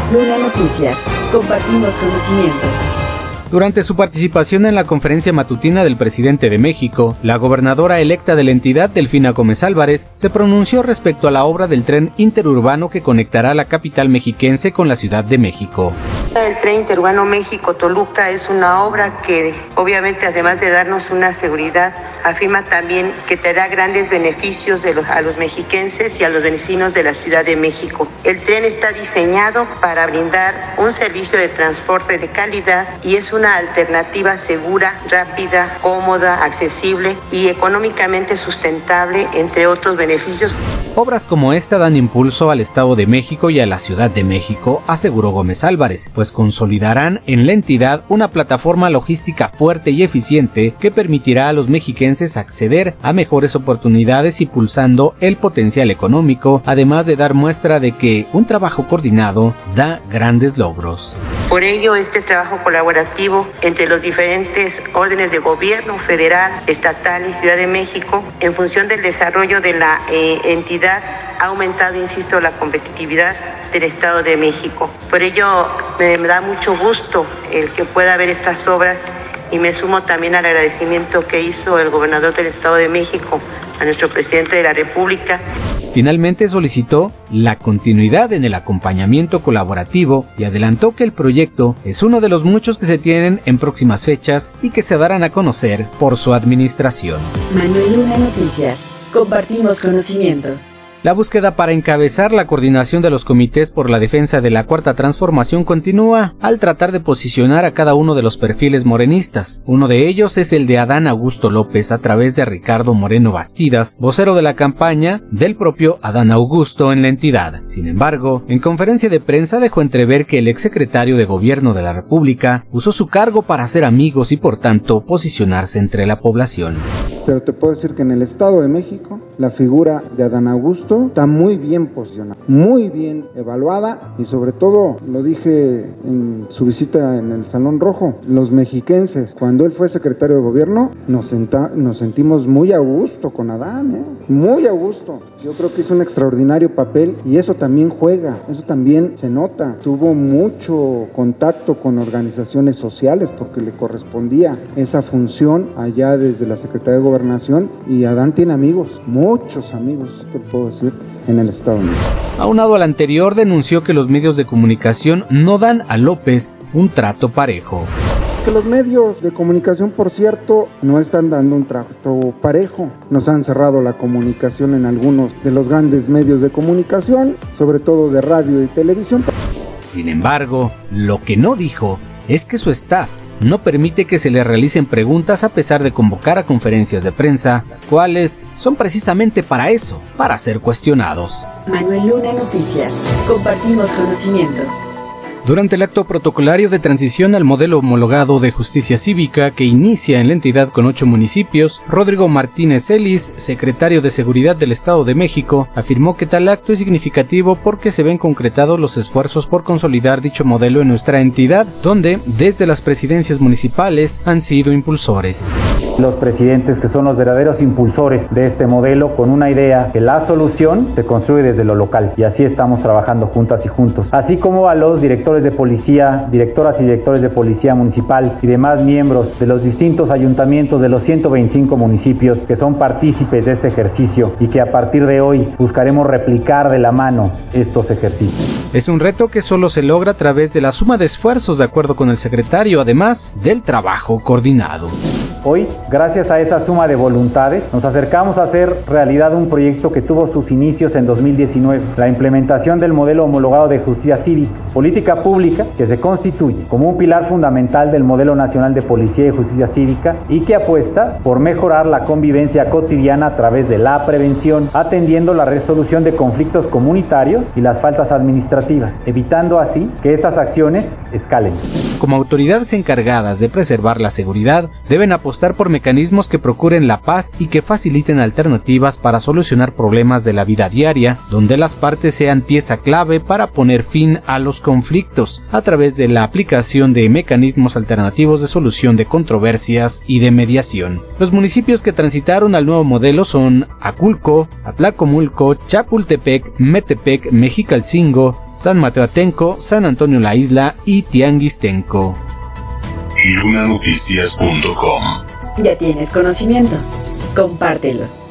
Luna Noticias. Compartimos conocimiento. Durante su participación en la conferencia matutina del presidente de México, la gobernadora electa de la entidad, Delfina Gómez Álvarez, se pronunció respecto a la obra del tren interurbano que conectará la capital mexiquense con la Ciudad de México. El tren interurbano México-Toluca es una obra que, obviamente, además de darnos una seguridad, afirma también que traerá grandes beneficios a los mexiquenses y a los vecinos de la Ciudad de México. El tren está diseñado para brindar un servicio de transporte de calidad y es una alternativa segura, rápida, cómoda, accesible y económicamente sustentable, entre otros beneficios. Obras como esta dan impulso al Estado de México y a la Ciudad de México, aseguró Gómez Álvarez, pues consolidarán en la entidad una plataforma logística fuerte y eficiente que permitirá a los mexiquenses acceder a mejores oportunidades, impulsando el potencial económico, además de dar muestra de que un trabajo coordinado da grandes logros. Por ello, este trabajo colaborativo entre los diferentes órdenes de gobierno federal, estatal y Ciudad de México, en función del desarrollo de la entidad, ha aumentado, insisto, la competitividad del Estado de México. Por ello, me da mucho gusto el que pueda haber estas obras y me sumo también al agradecimiento que hizo el gobernador del Estado de México a nuestro presidente de la República. Finalmente solicitó la continuidad en el acompañamiento colaborativo y adelantó que el proyecto es uno de los muchos que se tienen en próximas fechas y que se darán a conocer por su administración. Manuel Luna Noticias. Compartimos conocimiento. La búsqueda para encabezar la coordinación de los comités por la defensa de la Cuarta Transformación continúa al tratar de posicionar a cada uno de los perfiles morenistas. Uno de ellos es el de Adán Augusto López a través de Ricardo Moreno Bastidas, vocero de la campaña del propio Adán Augusto en la entidad. Sin embargo, en conferencia de prensa dejó entrever que el exsecretario de Gobierno de la República usó su cargo para hacer amigos y por tanto posicionarse entre la población. Pero te puedo decir que en el Estado de México la figura de Adán Augusto está muy bien posicionada, muy bien evaluada y sobre todo, lo dije en su visita en el Salón Rojo, los mexiquenses, cuando él fue secretario de gobierno, nos sentimos muy a gusto con Adán, muy a gusto. Yo creo que hizo un extraordinario papel y eso también juega, eso también se nota. Tuvo mucho contacto con organizaciones sociales porque le correspondía esa función allá desde la Secretaría de Gobernación y Adán tiene amigos, muchos amigos, te puedo decir, en el Estado de México. Aunado al anterior, denunció que los medios de comunicación no dan a López un trato parejo. Que los medios de comunicación, por cierto, no están dando un trato parejo. Nos han cerrado la comunicación en algunos de los grandes medios de comunicación, sobre todo de radio y televisión. Sin embargo, lo que no dijo es que su staff no permite que se le realicen preguntas a pesar de convocar a conferencias de prensa, las cuales son precisamente para eso, para ser cuestionados. Manuel Luna Noticias. Compartimos conocimiento. Durante el acto protocolario de transición al modelo homologado de justicia cívica que inicia en la entidad con 8 municipios, Rodrigo Martínez Ellis, secretario de Seguridad del Estado de México, afirmó que tal acto es significativo porque se ven concretados los esfuerzos por consolidar dicho modelo en nuestra entidad, donde desde las presidencias municipales han sido impulsores. Los presidentes que son los verdaderos impulsores de este modelo con una idea que la solución se construye desde lo local y así estamos trabajando juntas y juntos, así como a los directores de policía, directoras y directores de policía municipal y demás miembros de los distintos ayuntamientos de los 125 municipios que son partícipes de este ejercicio y que a partir de hoy buscaremos replicar de la mano estos ejercicios. Es un reto que solo se logra a través de la suma de esfuerzos de acuerdo con el secretario, además del trabajo coordinado. Hoy, gracias a esa suma de voluntades, nos acercamos a hacer realidad un proyecto que tuvo sus inicios en 2019, la implementación del modelo homologado de justicia cívica, política pública que se constituye como un pilar fundamental del modelo nacional de policía y justicia cívica y que apuesta por mejorar la convivencia cotidiana a través de la prevención, atendiendo la resolución de conflictos comunitarios y las faltas administrativas, evitando así que estas acciones escalen. Como autoridades encargadas de preservar la seguridad, deben apostar apostar por mecanismos que procuren la paz y que faciliten alternativas para solucionar problemas de la vida diaria, donde las partes sean pieza clave para poner fin a los conflictos, a través de la aplicación de mecanismos alternativos de solución de controversias y de mediación. Los municipios que transitaron al nuevo modelo son Aculco, Atlacomulco, Chapultepec, Metepec, Mexicalcingo, San Mateo Atenco, San Antonio la Isla y Tianguistenco. Lunanoticias.com. Ya tienes conocimiento. Compártelo.